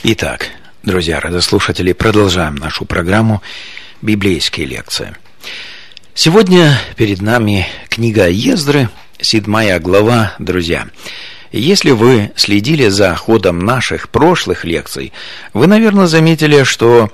Итак, друзья, радиослушатели, продолжаем нашу программу «Библейские лекции». Сегодня перед нами книга Ездры, 7 глава, друзья. Если вы следили за ходом наших прошлых лекций, вы, наверное, заметили, что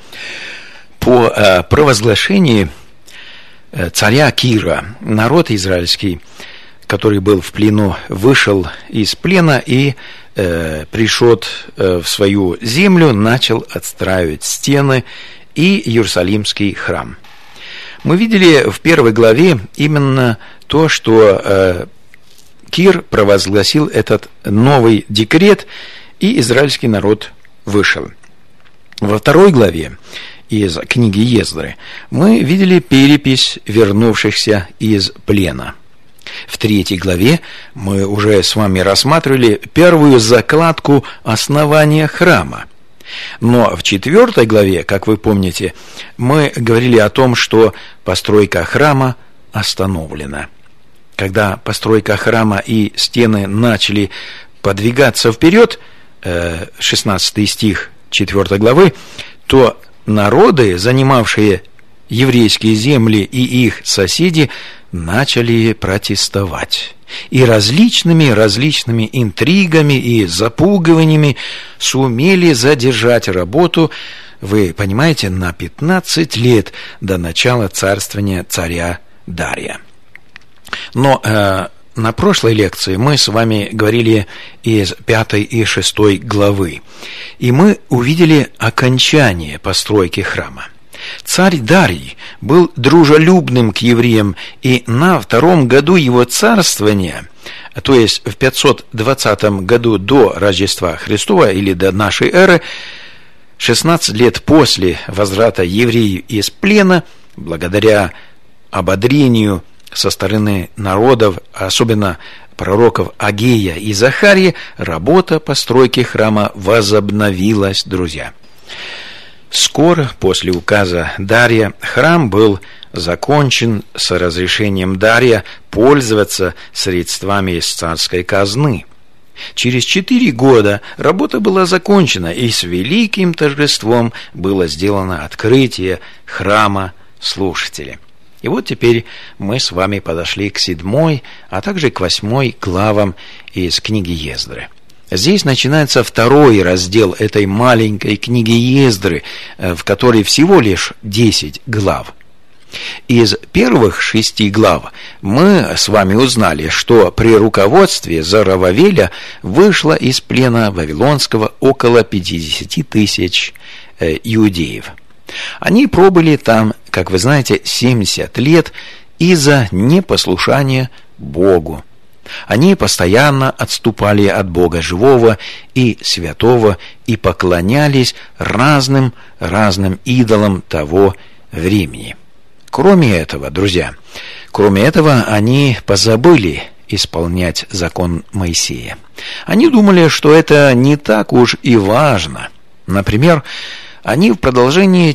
по провозглашении царя Кира народ израильский, который был в плену, вышел из плена и пришел в свою землю, начал отстраивать стены и Иерусалимский храм. Мы видели в 1 главе именно то, что Кир провозгласил этот новый декрет, и израильский народ вышел. Во 2 главе из книги Ездры мы видели перепись вернувшихся из плена. В 3 главе мы уже с вами рассматривали первую закладку основания храма. Но в 4 главе, как вы помните, мы говорили о том, что постройка храма остановлена. Когда постройка храма и стены начали подвигаться вперед, 16 стих 4 главы, то народы, занимавшие еврейские земли и их соседи, начали протестовать. И различными интригами и запугиваниями сумели задержать работу, вы понимаете, на 15 лет до начала царствования царя Дария. Но на прошлой лекции мы с вами говорили из 5 и 6 главы, и мы увидели окончание постройки храма. Царь Дарий был дружелюбным к евреям, и на 2 году его царствования, то есть в 520 году до Рождества Христова или до нашей эры, 16 лет после возврата евреев из плена, благодаря ободрению со стороны народов, особенно пророков Агея и Захарии, работа постройки храма возобновилась, друзья. Скоро после указа Дария храм был закончен с разрешением Дария пользоваться средствами из царской казны. Через 4 года работа была закончена, и с великим торжеством было сделано открытие храма слушателя. И вот теперь мы с вами подошли к 7, а также к 8 главам из книги Ездры. Здесь начинается 2 раздел этой маленькой книги Ездры, в которой всего лишь 10 глав. Из первых 6 глав мы с вами узнали, что при руководстве Зоровавеля вышло из плена вавилонского около 50 тысяч иудеев. Они пробыли там, как вы знаете, 70 лет из-за непослушания Богу. Они постоянно отступали от Бога живого и святого и поклонялись разным идолам того времени. Кроме этого, друзья, они позабыли исполнять закон Моисея. Они думали, что это не так уж и важно. Например, они в продолжении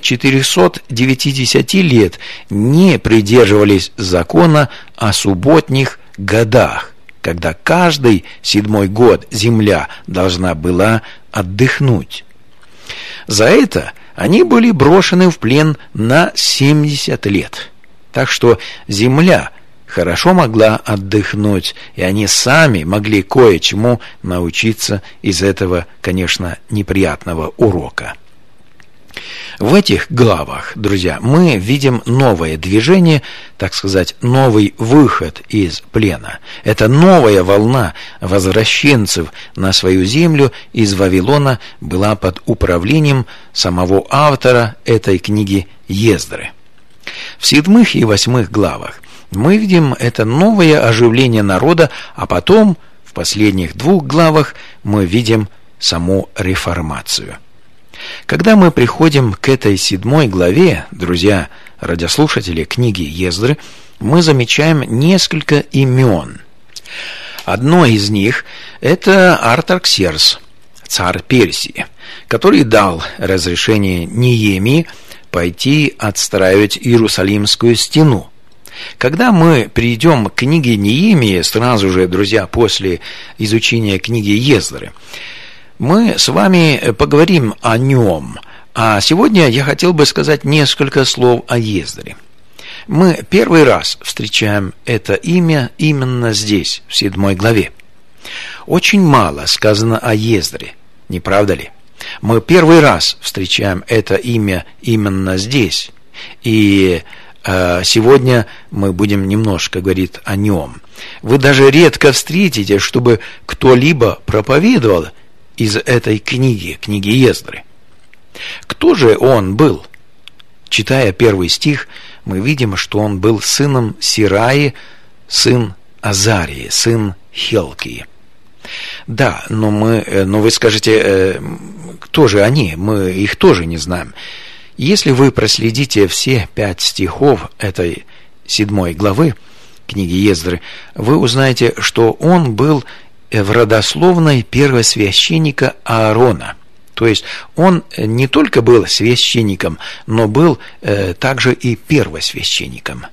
490 лет не придерживались закона о субботних годах, когда каждый 7 год земля должна была отдохнуть. За это они были брошены в плен на 70 лет. Так что земля хорошо могла отдохнуть, и они сами могли кое-чему научиться из этого, конечно, неприятного урока. В этих главах, друзья, мы видим новое движение, так сказать, новый выход из плена. Это новая волна возвращенцев на свою землю из Вавилона была под управлением самого автора этой книги Ездры. В 7 и 8 главах мы видим это новое оживление народа, а потом в последних 2 главах мы видим саму реформацию. Когда мы приходим к этой 7 главе, друзья, радиослушатели книги Ездры, мы замечаем несколько имен. Одно из них – это Артаксеркс, царь Персии, который дал разрешение Неемии пойти отстраивать Иерусалимскую стену. Когда мы перейдем к книге Неемии, сразу же, друзья, после изучения книги Ездры, мы с вами поговорим о нем. А сегодня я хотел бы сказать несколько слов о Ездре. Мы первый раз встречаем это имя именно здесь, в 7 главе. Очень мало сказано о Ездре, не правда ли? Мы первый раз встречаем это имя именно здесь. И сегодня мы будем немножко говорить о нем. Вы даже редко встретите, чтобы кто-либо проповедовал из этой книги Ездры. Кто же он был? Читая 1 стих, мы видим, что он был сыном Сираи, сын Азарии, сын Хилкии. Да, но вы скажете, кто же они? Мы их тоже не знаем. Если вы проследите все 5 стихов этой 7 главы книги Ездры, вы узнаете, что он был в родословной первосвященника Аарона. То есть он не только был священником, но был также и первосвященником.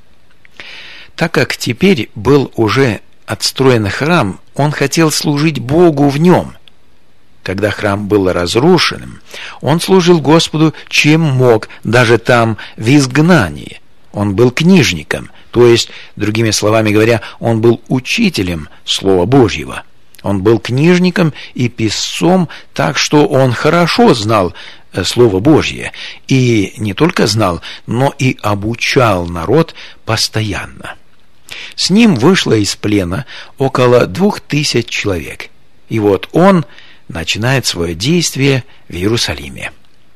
Так как теперь был уже отстроен храм, он хотел служить Богу в нем. Когда храм был разрушенным, он служил Господу чем мог, даже там, в изгнании. Он был книжником, то есть, другими словами говоря, он был учителем Слова Божьего. Он был книжником и писцом, так что он хорошо знал Слово Божье. И не только знал, но и обучал народ постоянно. С ним вышло из плена около 2000 человек. И вот он начинает свое действие в Иерусалиме.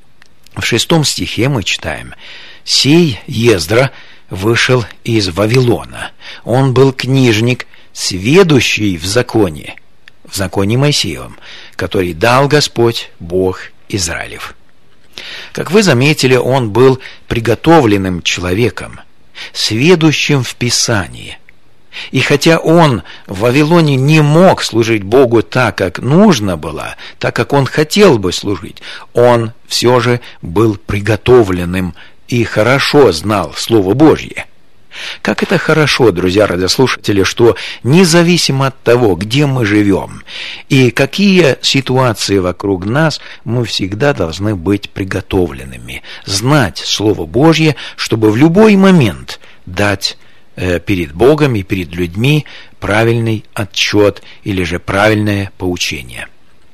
В 6 стихе мы читаем: «Сей Ездра вышел из Вавилона. Он был книжник, сведущий в законе Моисеевом, который дал Господь Бог Израилев». Как вы заметили, он был приготовленным человеком, сведущим в Писании. И хотя он в Вавилоне не мог служить Богу так, как нужно было, так, как он хотел бы служить, он все же был приготовленным и хорошо знал Слово Божье. Как это хорошо, друзья радиослушатели, что независимо от того, где мы живем и какие ситуации вокруг нас, мы всегда должны быть приготовленными, знать Слово Божье, чтобы в любой момент дать перед Богом и перед людьми правильный отчет или же правильное поучение.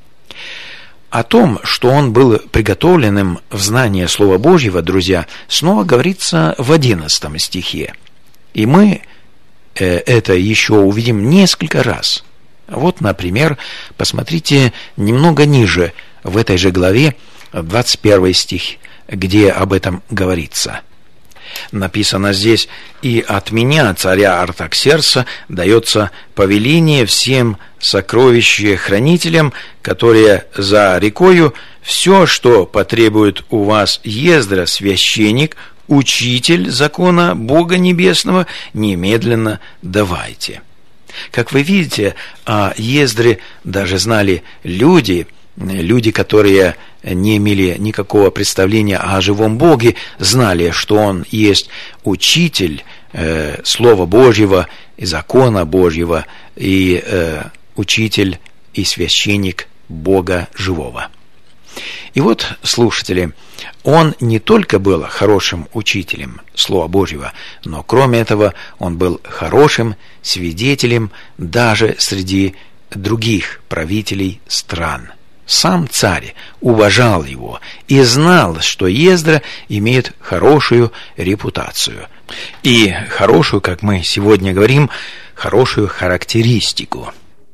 О том, что он был приготовленным в знании Слова Божьего, друзья, снова говорится в 11 стихе. И мы это еще увидим несколько раз. Вот, например, посмотрите немного ниже, в этой же главе, 21 стих, где об этом говорится. Написано здесь: «И от меня, царя Артаксеркса, дается повеление всем сокровищехранителям, которые за рекою, все, что потребует у вас Ездра, священник, учитель закона Бога Небесного, немедленно давайте». Как вы видите, о Ездре даже знали люди, которые не имели никакого представления о живом Боге, знали, что он есть учитель Слова Божьего и закона Божьего, и учитель и священник Бога живого. И вот, слушатели, он не только был хорошим учителем Слова Божьего, но кроме этого он был хорошим свидетелем даже среди других правителей стран. Сам царь уважал его и знал, что Ездра имеет хорошую репутацию. И хорошую, как мы сегодня говорим, хорошую характеристику.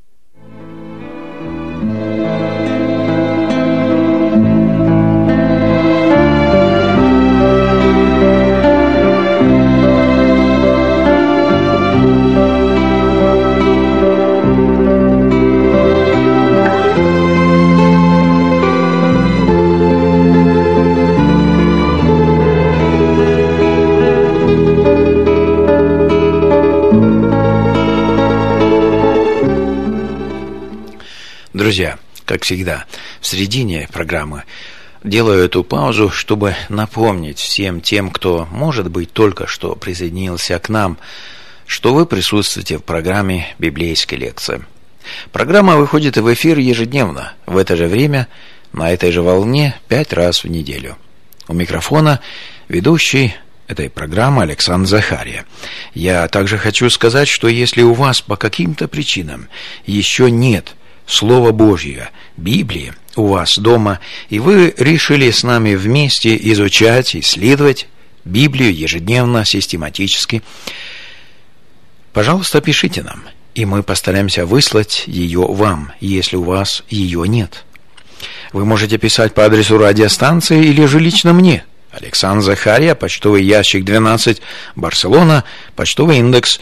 Друзья, как всегда, в середине программы делаю эту паузу, чтобы напомнить всем тем, кто, может быть, только что присоединился к нам, что вы присутствуете в программе «Библейская лекция». Программа выходит в эфир ежедневно, в это же время, на этой же волне, 5 раз в неделю. У микрофона ведущий этой программы Александр Захария. Я также хочу сказать, что если у вас по каким-то причинам еще нет Слова Божьего, Библии у вас дома, и вы решили с нами вместе изучать, исследовать Библию ежедневно, систематически, пожалуйста, пишите нам, и мы постараемся выслать ее вам, если у вас ее нет. Вы можете писать по адресу радиостанции или же лично мне. Александр Захария, почтовый ящик 12, Барселона, почтовый индекс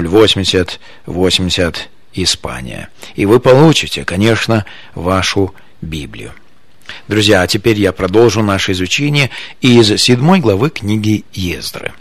08080, Испания. И вы получите, конечно, вашу Библию. Друзья, а теперь я продолжу наше изучение из 7 главы книги Ездры.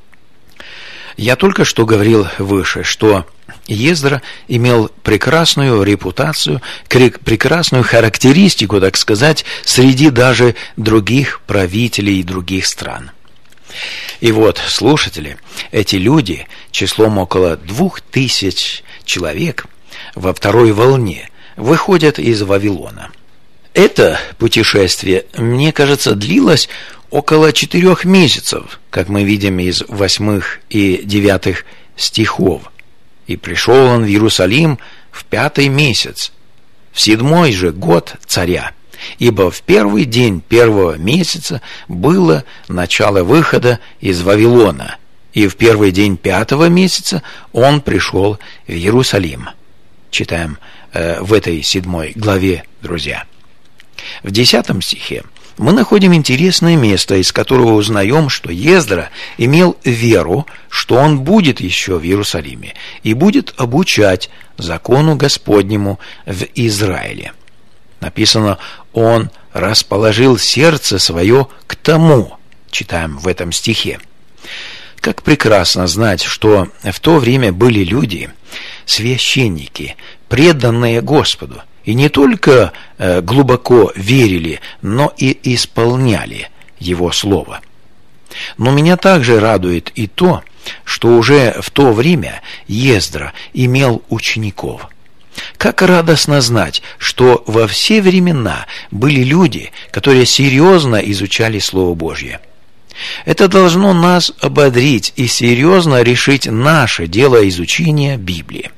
Я только что говорил выше, что Ездра имел прекрасную репутацию, прекрасную характеристику, так сказать, среди даже других правителей других стран. И вот, слушатели, эти люди, числом около 2000 человек, во второй волне выходят из Вавилона. Это путешествие, мне кажется, длилось около 4 месяцев, как мы видим из 8 и 9 стихов. «И пришел он в Иерусалим в 5-й месяц, в 7-й же год царя, ибо в 1-й день 1-го месяца было начало выхода из Вавилона, и в 1-й день 5-го месяца он пришел в Иерусалим». Читаем в этой 7 главе, друзья. В 10 стихе мы находим интересное место, из которого узнаем, что Ездра имел веру, что он будет еще в Иерусалиме и будет обучать закону Господнему в Израиле. Написано, он расположил сердце свое к тому, читаем в этом стихе. Как прекрасно знать, что в то время были люди, священники, преданные Господу, и не только глубоко верили, но и исполняли Его Слово. Но меня также радует и то, что уже в то время Ездра имел учеников. Как радостно знать, что во все времена были люди, которые серьезно изучали Слово Божье. Это должно нас ободрить и серьезно решить наше дело изучения Библии.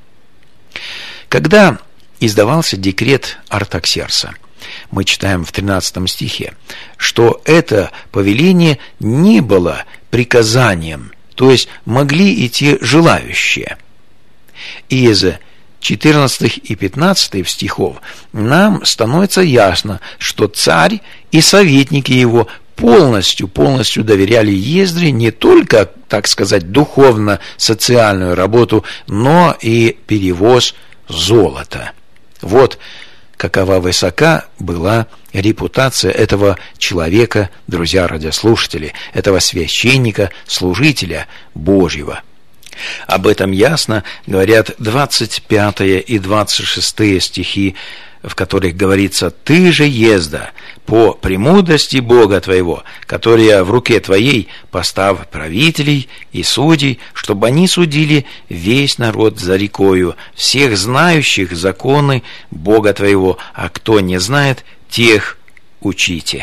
Когда издавался декрет Артаксеркса, мы читаем в 13 стихе, что это повеление не было приказанием, то есть могли идти желающие. Из 14 и 15 стихов нам становится ясно, что царь и советники его полностью доверяли Ездре не только, так сказать, духовно-социальную работу, но и перевоз золота. Вот какова высока была репутация этого человека, друзья радиослушатели, этого священника, служителя Божьего. Об этом ясно говорят 25 и 26 стихи, в которых говорится: «Ты же, Ездра, по премудрости Бога твоего, которая в руке твоей, поставь правителей и судей, чтобы они судили весь народ за рекою, всех знающих законы Бога твоего, а кто не знает, тех учите».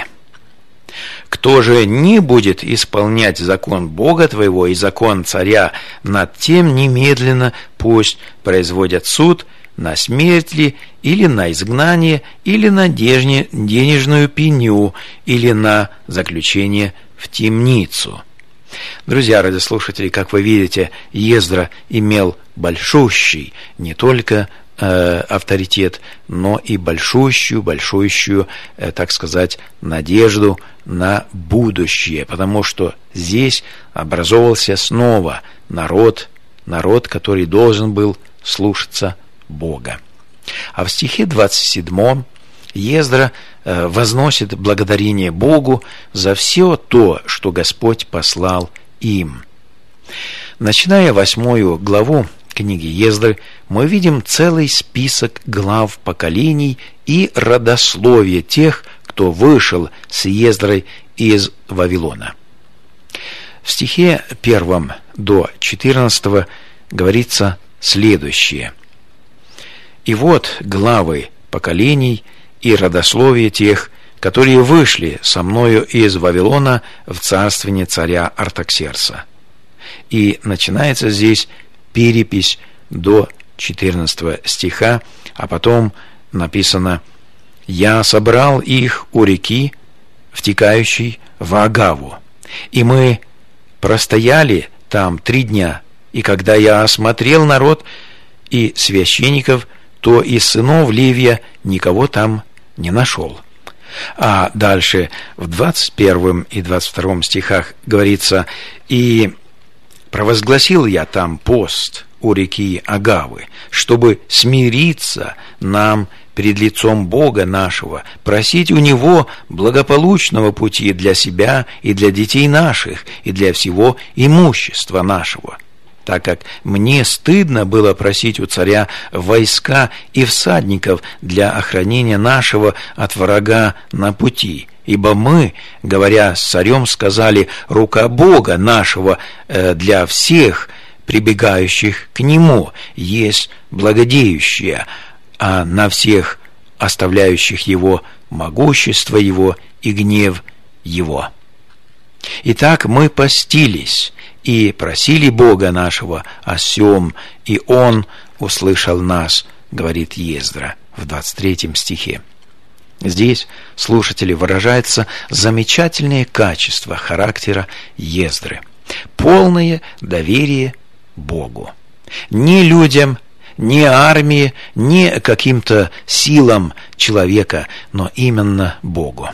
Кто же не будет исполнять закон Бога твоего и закон царя, над тем немедленно пусть производят суд, на смерть ли, или на изгнание, или на денежную пеню, или на заключение в темницу. Друзья радиослушатели, как вы видите, Ездра имел большущий не только авторитет, но и большущую, так сказать, надежду на будущее, потому что здесь образовался снова народ, который должен был слушаться Бога. А в стихе 27 Ездра возносит благодарение Богу за все то, что Господь послал им. Начиная 8 главу книги Ездры, мы видим целый список глав поколений и родословие тех, кто вышел с Ездрой из Вавилона. В стихе 1 до 14 говорится следующее: И вот главы поколений и родословие тех, которые вышли со мною из Вавилона в царствование царя Артаксеркса. И начинается здесь перепись до 14 стиха, а потом написано: «Я собрал их у реки, втекающей в Агаву, и мы простояли там 3 дня, и когда я осмотрел народ и священников, то из сынов Левия никого там не нашел». А дальше в 21 и 22 стихах говорится: «И провозгласил я там пост у реки Агавы, чтобы смириться нам пред лицом Бога нашего, просить у Него благополучного пути для себя и для детей наших, и для всего имущества нашего, так как мне стыдно было просить у царя войска и всадников для охранения нашего от врага на пути. Ибо мы, говоря с царем, сказали: рука Бога нашего для всех прибегающих к Нему есть благодеющая, а на всех оставляющих Его могущество Его и гнев Его. Итак, мы постились и просили Бога нашего о сем, и Он услышал нас», говорит Ездра в 23 стихе. Здесь, слушатели, выражается замечательное качество характера Ездры: полное доверие Богу. Не людям, не армии, не каким-то силам человека, но именно Богу.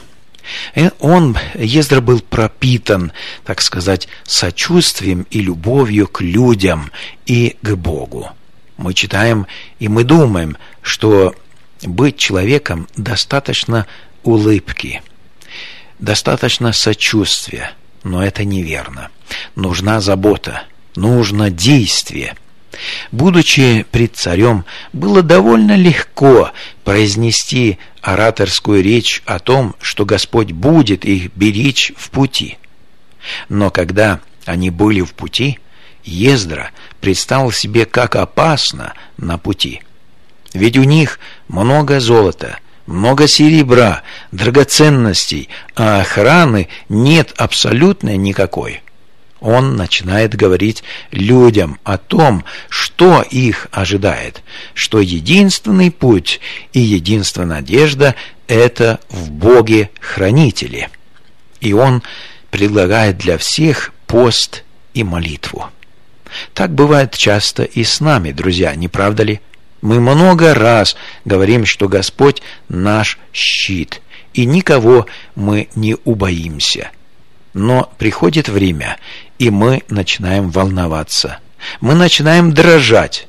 Ездра был пропитан, так сказать, сочувствием и любовью к людям и к Богу. Мы читаем и мы думаем, что быть человеком достаточно улыбки, достаточно сочувствия, но это неверно. Нужна забота, нужно действие. Будучи пред царем, было довольно легко произнести ораторскую речь о том, что Господь будет их беречь в пути. Но когда они были в пути, Ездра представил себе, как опасно на пути. Ведь у них много золота, много серебра, драгоценностей, а охраны нет абсолютно никакой. Он начинает говорить людям о том, что их ожидает, что единственный путь и единственная надежда – это в Боге-хранителе. И он предлагает для всех пост и молитву. Так бывает часто и с нами, друзья, не правда ли? Мы много раз говорим, что Господь наш щит, и никого мы не убоимся. Но приходит время, и мы начинаем волноваться, мы начинаем дрожать.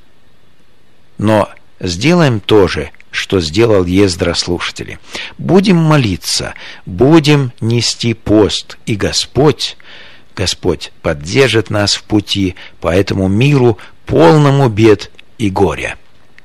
Но сделаем то же, что сделал Ездра, слушатели. Будем молиться, будем нести пост, и Господь поддержит нас в пути по этому миру, полному бед и горя.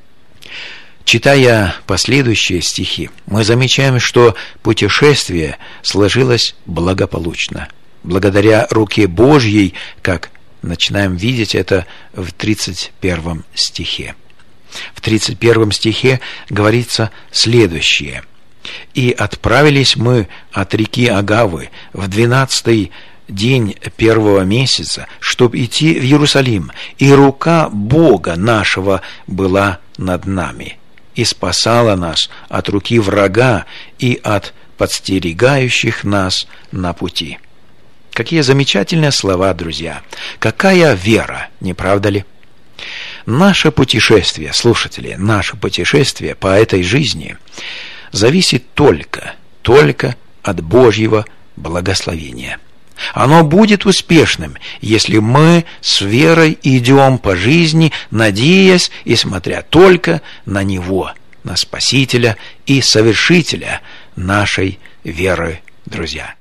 Читая последующие стихи, мы замечаем, что путешествие сложилось благополучно, благодаря руке Божьей, как начинаем видеть это в 31 стихе. В 31 стихе говорится следующее: «И отправились мы от реки Агавы в 12-й день 1-го месяца, чтоб идти в Иерусалим, и рука Бога нашего была над нами, и спасала нас от руки врага и от подстерегающих нас на пути». Какие замечательные слова, друзья! Какая вера, не правда ли? Наше путешествие, слушатели, наше путешествие по этой жизни зависит только от Божьего благословения. Оно будет успешным, если мы с верой идем по жизни, надеясь и смотря только на Него, на Спасителя и Совершителя нашей веры, друзья.